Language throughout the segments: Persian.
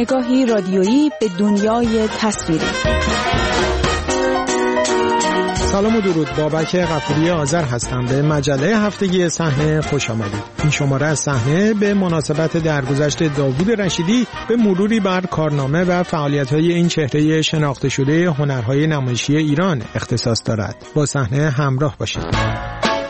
نگاهی رادیویی به دنیای تصویری. سلام و درود، بابک غفوری آذر هستم. به مجله هفتگی صحنه خوش آمدید. این شماره از صحنه به مناسبت درگذشت داوود رشیدی به مروری بر کارنامه و فعالیت‌های این چهره شناخته شده هنرهای نمایشی ایران اختصاص دارد. با صحنه همراه باشید.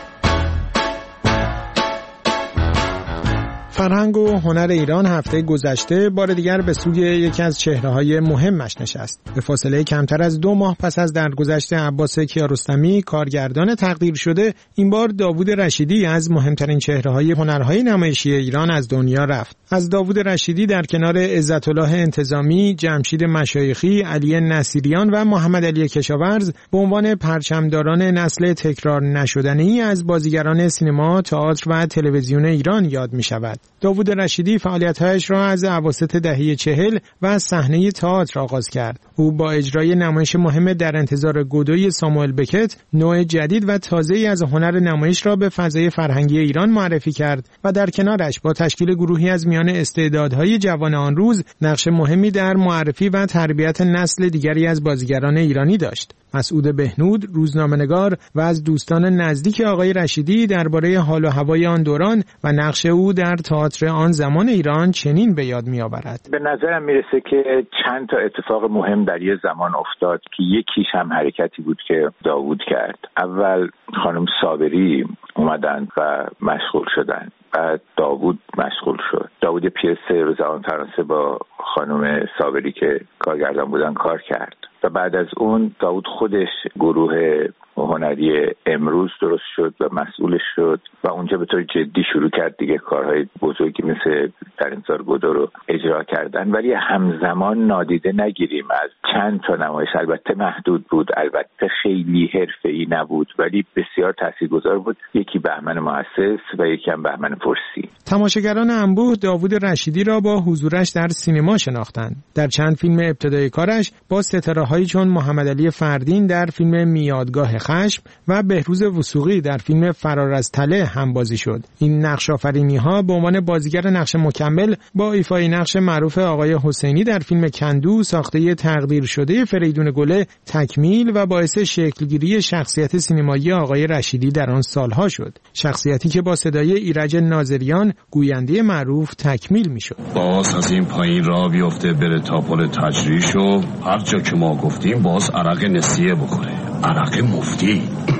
فرهنگ و هنر ایران هفته گذشته بار دیگر به سوی یکی از چهره‌های مهمش نشست. به فاصله کمتر از 2 ماه پس از درگذشت عباس کیارستمی، کارگردان تقدیر شده، این بار داوود رشیدی از مهمترین چهره‌های هنرهای نمایشی ایران از دنیا رفت. از داوود رشیدی در کنار عزت‌الله انتظامی، جمشید مشایخی، علی نصیریان و محمد علی کشاورز به عنوان پرچمداران نسل تکرار نشدنی از بازیگران سینما، تئاتر و تلویزیون ایران یاد می‌شود. داوود رشیدی فعالیت‌هایش را از اواسط دهه 40 و صحنه تئاتر آغاز کرد. او با اجرای نمایش مهم در انتظار گودوی ساموئل بکت، نوع جدید و تازه‌ای از هنر نمایش را به فضای فرهنگی ایران معرفی کرد و در کنارش با تشکیل گروهی از میان استعدادهای جوان آن روز نقش مهمی در معرفی و تربیت نسل دیگری از بازیگران ایرانی داشت. مسعود بهنود، روزنامه‌نگار و از دوستان نزدیک آقای رشیدی درباره حال و هوای آن دوران و نقش او در تئاتر آن زمان ایران چنین به یاد می‌آورد. به نظرم میرسه که چند تا اتفاق مهم در یه زمان افتاد که یکیش هم حرکتی بود که داوود کرد. اول خانم صابری اومدن و مشغول شدن. بعد داوود مشغول شد. داوود پیسه به زبان فرانسه با خانم صابری که کارگردان بودن کار کرد. و بعد از اون داوود خودش گروه هنری امروز درست شد و مسئولش شد و اونجا به طور جدی شروع کرد دیگه کارهای بزرگی مثل در انتظار گودو رو اجرا کردن. ولی همزمان نادیده نگیریم از چند تا نمایش، البته محدود بود، البته خیلی حرفه‌ای نبود ولی بسیار تاثیرگذار بود. یکی بهمن مؤسس و یکی هم بهمن فرسی. تماشاگران انبوه داوود رشیدی را با حضورش در سینما شناختند. در چند فیلم ابتدایی کارش با ستاره‌هایی چون محمد علی فردین در فیلم میادگاه خشم و بهروز وثوقی در فیلم فرار از تله همبازی شد. این نقش آفرینی‌ها به عنوان بازیگر نقش مکمل با ایفای نقش معروف آقای حسینی در فیلم کندو ساخته تقدیر شده فریدون گله تکمیل و باعث شکلگیری شخصیت سینمایی آقای رشیدی در آن سالها شد. شخصیتی که با صدای ایرج ناظریان گوینده معروف تکمیل میشد. باز از این پایین را بیفته بره تا پل تجریش و هر جا که ما گفتیم باز عرق نسیه بخوره. عرق مفتی.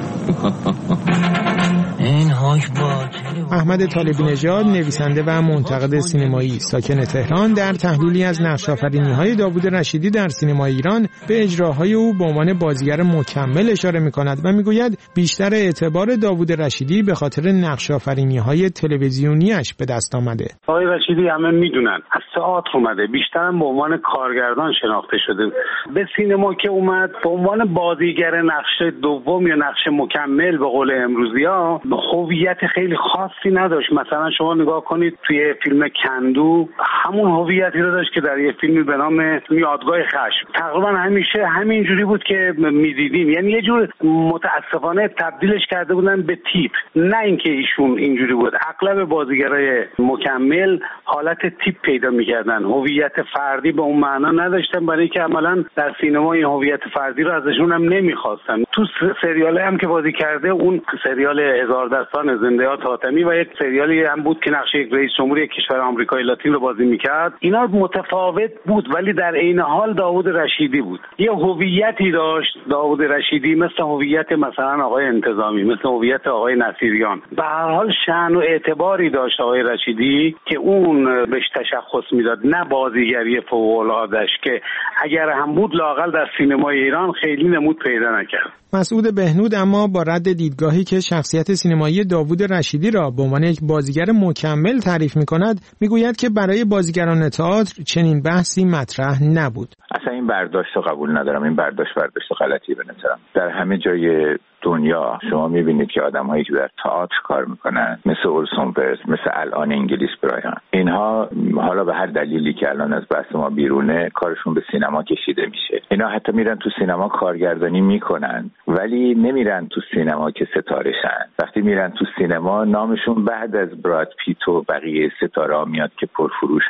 این حاج با احمد طالبی نژاد، نویسنده و منتقد سینمایی ساکن تهران، در تحلیلی از نقش‌آفرینی‌های داوود رشیدی در سینما ایران به اجراهای او به عنوان بازیگر مکمل اشاره می‌کند و می‌گوید بیشتر اعتبار داوود رشیدی به خاطر نقش‌آفرینی‌های تلویزیونی‌اش به دست آمده. آقای رشیدی همه می‌دونن از تئاتر اومده، بیشتر به عنوان کارگردان شناخته شده. به سینما که اومد به عنوان بازیگر نقش دوم یا نقش مکمل به قول امروزی‌ها هویت خیلی خاصی نداشت. مثلا شما نگاه کنید توی فیلم کندو همون هویتی رو داشت که در یه فیلمی به نام میادگاه خشم. تقریبا همیشه همینجوری بود که می‌دیدیم، یعنی یه جور متاسفانه تبدیلش کرده بودن به تیپ، نه اینکه ایشون اینجوری بود. اغلب بازیگرای مکمل حالت تیپ پیدا می‌کردن، هویت فردی به اون معنا نداشتن، برای اینکه عملاً در سینما این هویت فردی رو ازشون هم نمی‌خواستن. تو سریال هم که بازی کرده، اون سریال هزار دستان زنده‌یاد حاتمی و یک سریالی هم بود که نقش یک رئیس جمهوری کشور آمریکای لاتین رو بازی میکرد، اینا متفاوت بود ولی در عین حال داوود رشیدی بود. یه هویتی داشت داوود رشیدی، مثل هویت مثلا آقای انتظامی، مثل هویت آقای نصیریان. به هر حال شأن و اعتباری داشت آقای رشیدی که اون بهش تشخص میداد، نه بازیگری فوق‌العاده‌اش که اگر هم بود لااقل در سینمای ایران خیلی نمود پیدا نکرد. مسعود بهنود اما با رد دیدگاهی که شخصیت سینمایی داوود رشیدی را به عنوان یک بازیگر مکمل تعریف می‌کند، میگوید که برای بازیگران تئاتر چنین بحثی مطرح نبود. اصلا این برداشت رو قبول ندارم. این برداشت غلطی به نظرم. در همه جای دنیا شما میبینید که آدم‌هایی که در تئاتر کار میکنن مثل اورسون ولز، مثل الان انگلیس برایان، اینها حالا به هر دلیلی که الان از بحث ما بیرونه کارشون به سینما کشیده میشه. اینا حتی میرن تو سینما کارگردانی میکنن ولی نمیرن تو سینما که ستاره شن. وقتی میرن تو سینما نامشون بعد از براد پیت و بقیه ستاره‌ها میاد که پرفروشن. در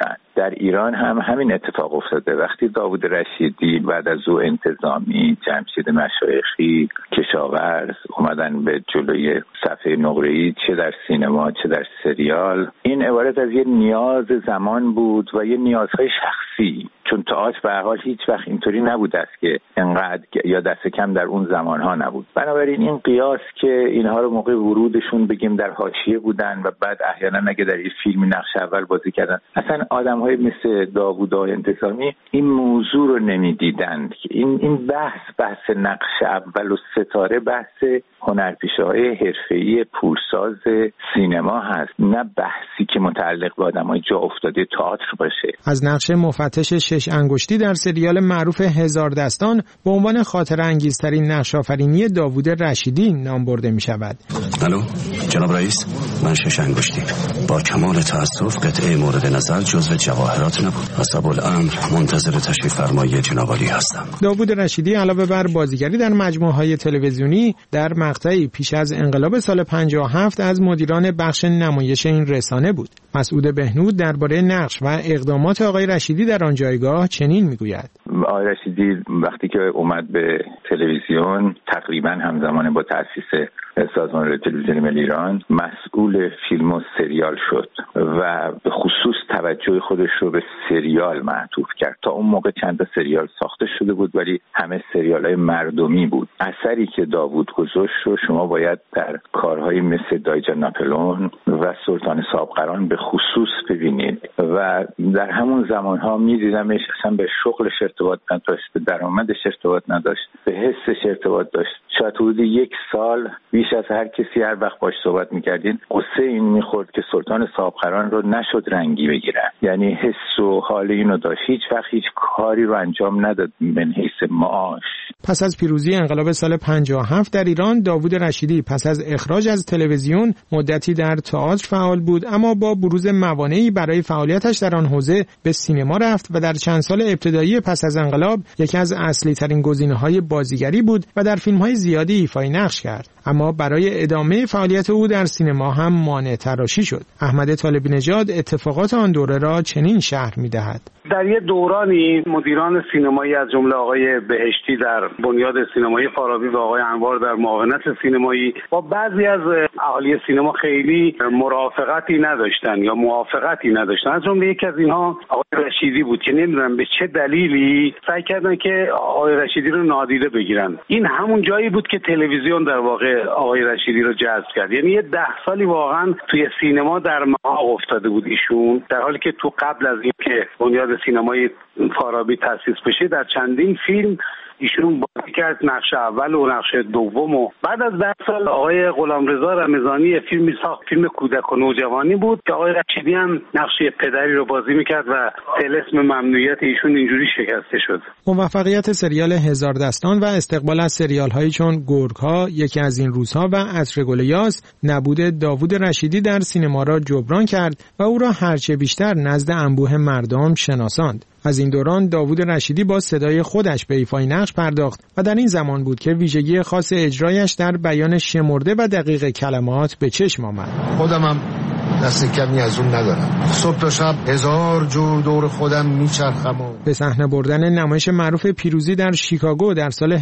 در ایران هم همین اتفاق افتاده. وقتی داوود رشیدی بعد از او انتظامی، جمشید مشایخی، کشاورز اومدن به جلوی صفحه نقره‌ای، چه در سینما چه در سریال، این عبارت از یه نیاز زمان بود و یه نیازهای شخصی، چون تئاتر به هر حال هیچ وقت اینطوری نبوده است که انقدر یا دست کم در اون زمانها نبود. بنابراین این قیاس که اینها رو موقع ورودشون بگیم در حاشیه بودن و بعد احیانا اگه در یه فیلمی نقش اول بازی کردن، اصلا آدم‌های مثل داوود و انتظامی این موضوع رو نمی‌دیدند که این بحث نقش اول و ستاره بحث هنرپیشه‌های حرفه‌ای پورساز سینما هست، نه بحثی که متعلق به آدم‌های جا افتاده تئاتر باشه. از نقش مفتش 6 انگشتی در سریال معروف هزار دستان به عنوان خاطره انگیزترین نقش آفرینی داوود رشیدی نام برده می‌شود. الو جناب رئیس، من 6 انگشتی با کمال تأسف قطعه مورد نظر جزو جواهرات نبود. حسب الامر منتظر تشریف فرمایی جناب عالی هستم. داوود رشیدی علاوه بر بازیگری در مجموعه‌های تلویزیونی، در مقطعی پیش از انقلاب سال 57 از مدیران بخش نمایش این رسانه بود. مسعود بهنود درباره نقش و اقدامات آقای رشیدی در آن جایگاه چنین میگوید: آقای رشیدی وقتی که اومد به تلویزیون تقریبا همزمان با تأسیس سازمان رادیو تلویزیون ملی ایران مسئول فیلم و سریال شد و به خصوص توجه خودش رو به سریال معطوف کرد. تا اون موقع چند تا سریال ساخته شده بود ولی همه سریال‌های مردمی بود. اثری که داوود گذاشت رو شما باید در کارهای مثل دایجان ناپلئون و سلطان صاحبقران به خصوص ببینید و در همون زمانها می‌دیدمش اصلا به شغلش ارتباط نداشت، به درآمدش ارتباط نداشت، به حسش ارتباط داشت. شاید حدود 1 سال بیش از هر کسی هر وقت باش صحبت می‌کردین قصه این می‌خورد که سلطان صاحبقران رو نشد رنگی بگیرن، یعنی حس و حال اینو داشت. هیچ وقت هیچ کاری رو انجام نداد من حیث معاش. پس از پیروزی انقلاب سال 57 در ایران، داوود رشیدی پس از اخراج از تلویزیون مدتی در تئاتر فعال بود، اما با بروز موانعی برای فعالیتش در آن حوزه به سینما رفت و در چند سال ابتدایی پس از انقلاب یکی از اصلی ترین گزینه‌های بازیگری بود و در فیلم‌های زیادی ایفای نقش کرد. اما برای ادامه فعالیت او در سینما هم مانع تراشی شد. احمد طالبی نژاد اتفاقات آن دوره را چنین شرح می‌دهد: در یه دورانی مدیران سینمایی از جمله آقای بهشتی در بنیاد سینمایی فارابی و آقای انوار در معاونت سینمایی با بعضی از اهالی سینما خیلی مرافقتی نداشتن یا موافقتی نداشتن. از جمله یکی از اینها آقای رشیدی بود که نمیدونم به چه دلیلی سعی کردن که آقای رشیدی رو نادیده بگیرن. این همون جایی بود که تلویزیون در واقع آقای رشیدی رو جذب کرد. یعنی یه 10 سالی واقعا توی سینما در محاق افتاده بود ایشون، در حالی که تو قبل از اینکه بنیاد سینمای فارابی تأسیس بشه در چندین فیلم ایشون بازی کرد، نقش اول و نقش دوم. و بعد از 10 سال آقای غلامرضا رمضانی فیلمی ساخت، فیلم کودک و نوجوانی بود که آقای رشیدی هم نقش پدری رو بازی میکرد و طلسم ممنوعیت ایشون اینجوری شکسته شد. موفقیت سریال هزار دستان و استقبال از سریال‌هایی چون گرگ‌ها، یکی از این روزها و عطر گل یاس نبود داوود رشیدی در سینما را جبران کرد و او را هرچه بیشتر نزد انبوه مردم شناساند. از این دوران داوود رشیدی با صدای خودش به ایفای نقش پرداخت و در این زمان بود که ویژگی خاص اجرایش در بیان شمرده و دقیق کلمات به چشم آمد. خودمم دست کمی از اون ندارم. صبح تا شب 1000 جور دور خودم میچرخم. به صحنه بردن نمایش معروف پیروزی در شیکاگو در سال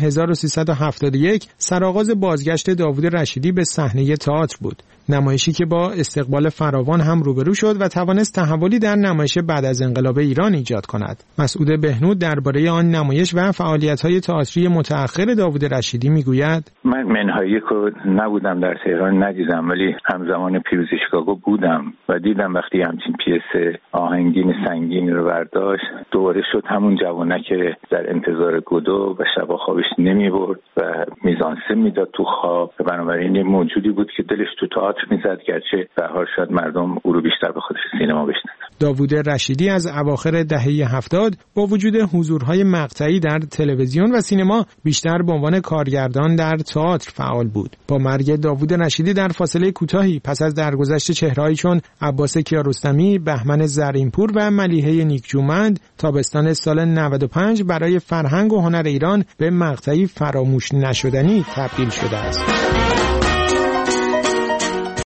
1371 سرآغاز بازگشت داوود رشیدی به صحنه تئاتر بود. نمایشی که با استقبال فراوان هم روبرو شد و توانست تحولی در نمایش بعد از انقلاب ایران ایجاد کند. مسعود بهنود درباره آن نمایش و فعالیت‌های تئاتری متأخر داوود رشیدی میگوید: من منهای رو نبودم در تهران ندیدم، ولی همزمان پیروزی شیکاگو بودم و دیدم وقتی همچین پیس آهنگین سنگین رو برداشت دوباره شد همون جوانه که در انتظار گودو و شب خوابش نمیبرد و میزانسه میداد تو خواب. بنابراین موجودی بود که دلش تو تئاتر میزد، گرچه به هر شاید مردم او رو بیشتر به خودش سینما بشناسند. داوود رشیدی از اواخر دهه 70 با وجود حضورهای مقطعی در تلویزیون و سینما بیشتر به عنوان کارگردان در تئاتر فعال بود. با مرگ داوود رشیدی در فاصله کوتاهی پس از درگذشت چهرهایی چون عباس کیارستمی، بهمن زرینپور و ملیحه نیکجومند، تابستان سال 95 برای فرهنگ و هنر ایران به مقطعی فراموش نشدنی تبدیل شده است.